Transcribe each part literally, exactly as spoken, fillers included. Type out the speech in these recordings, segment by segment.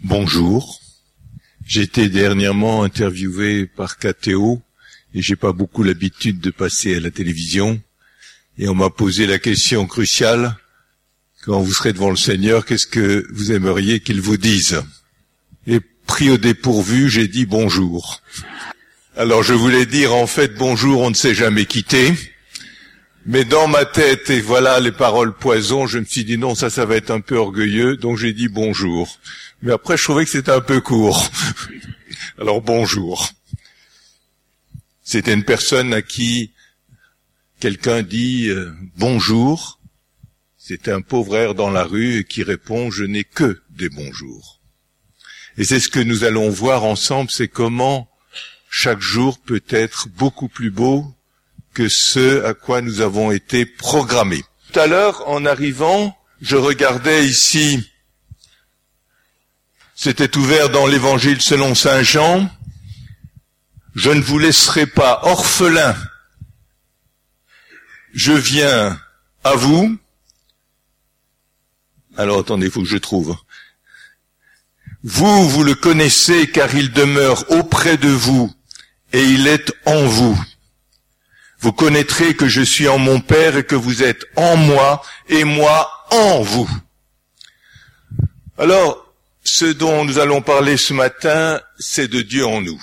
Bonjour. J'ai été dernièrement interviewé par K T O et j'ai pas beaucoup l'habitude de passer à la télévision. Et on m'a posé la question cruciale, quand vous serez devant le Seigneur, qu'est-ce que vous aimeriez qu'il vous dise? Et pris au dépourvu, j'ai dit bonjour. Alors je voulais dire en fait bonjour, on ne s'est jamais quitté. Mais dans ma tête, et voilà les paroles poison, je me suis dit non, ça, ça va être un peu orgueilleux, donc j'ai dit bonjour. Mais après, je trouvais que c'était un peu court. Alors bonjour. C'était une personne à qui quelqu'un dit euh, bonjour. C'était un pauvre air dans la rue et qui répond je n'ai que des bonjours. Et c'est ce que nous allons voir ensemble, c'est comment chaque jour peut être beaucoup plus beau que ce à quoi nous avons été programmés. Tout à l'heure, en arrivant, je regardais ici, c'était ouvert dans l'Évangile selon saint Jean, je ne vous laisserai pas orphelins, je viens à vous. Alors attendez, il faut que je trouve. Vous, vous le connaissez car il demeure auprès de vous et il est en vous. Vous connaîtrez que je suis en mon Père et que vous êtes en moi et moi en vous. Alors, ce dont nous allons parler ce matin, c'est de Dieu en nous.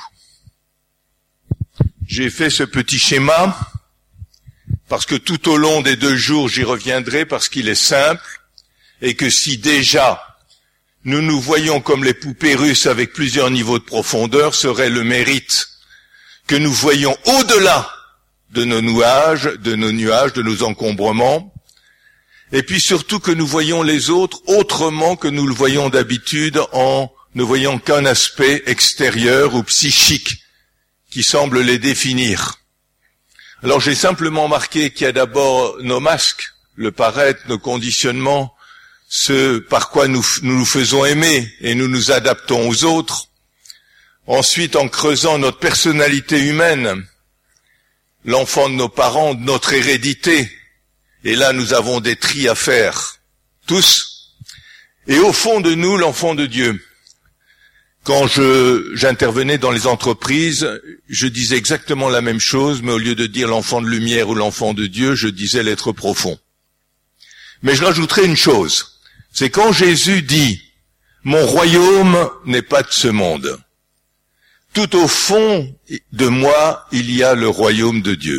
J'ai fait ce petit schéma parce que tout au long des deux jours, j'y reviendrai parce qu'il est simple et que si déjà nous nous voyons comme les poupées russes avec plusieurs niveaux de profondeur, serait le mérite que nous voyons au-delà de nos nuages, de nos nuages, de nos encombrements, et puis surtout que nous voyons les autres autrement que nous le voyons d'habitude en ne voyant qu'un aspect extérieur ou psychique qui semble les définir. Alors j'ai simplement marqué qu'il y a d'abord nos masques, le paraître, nos conditionnements, ce par quoi nous nous, nous faisons aimer et nous nous adaptons aux autres. Ensuite, en creusant notre personnalité humaine, l'enfant de nos parents, de notre hérédité. Et là, nous avons des tris à faire, tous. Et au fond de nous, l'enfant de Dieu. Quand je j'intervenais dans les entreprises, je disais exactement la même chose, mais au lieu de dire l'enfant de lumière ou l'enfant de Dieu, je disais l'être profond. Mais je rajouterai une chose, c'est quand Jésus dit « Mon royaume n'est pas de ce monde ». Tout au fond de moi, il y a le royaume de Dieu.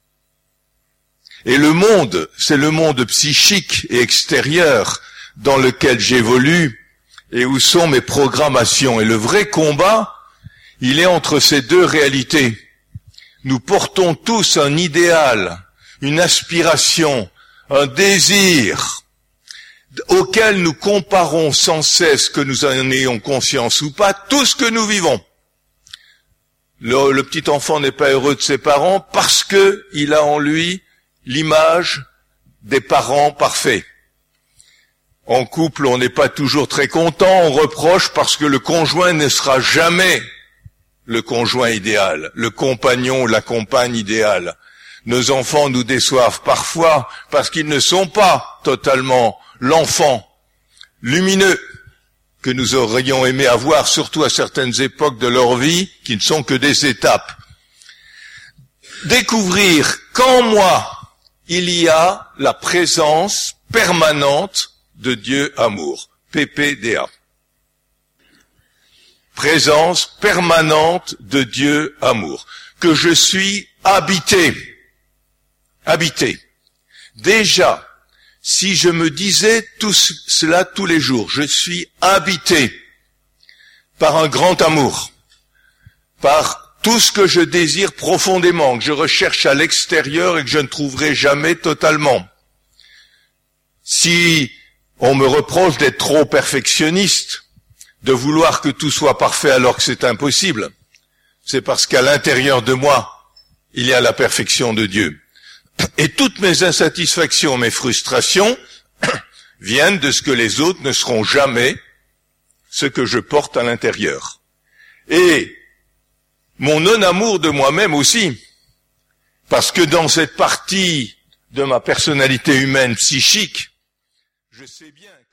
Et le monde, c'est le monde psychique et extérieur dans lequel j'évolue et où sont mes programmations. Et le vrai combat, il est entre ces deux réalités. Nous portons tous un idéal, une aspiration, un désir auquel nous comparons sans cesse, que nous en ayons conscience ou pas, tout ce que nous vivons. Le, le petit enfant n'est pas heureux de ses parents parce que il a en lui l'image des parents parfaits. En couple, on n'est pas toujours très content, on reproche parce que le conjoint ne sera jamais le conjoint idéal, le compagnon ou la compagne idéale. Nos enfants nous déçoivent parfois parce qu'ils ne sont pas totalement l'enfant lumineux que nous aurions aimé avoir, surtout à certaines époques de leur vie, qui ne sont que des étapes. Découvrir qu'en moi, il y a la présence permanente de Dieu amour. P P D A. Présence permanente de Dieu amour. Que je suis habité. Habité. Déjà, si je me disais tout cela tous les jours, je suis habité par un grand amour, par tout ce que je désire profondément, que je recherche à l'extérieur et que je ne trouverai jamais totalement. Si on me reproche d'être trop perfectionniste, de vouloir que tout soit parfait alors que c'est impossible, c'est parce qu'à l'intérieur de moi, il y a la perfection de Dieu. Et toutes mes insatisfactions, mes frustrations, viennent de ce que les autres ne seront jamais ce que je porte à l'intérieur. Et mon non-amour de moi-même aussi, parce que dans cette partie de ma personnalité humaine psychique, je sais bien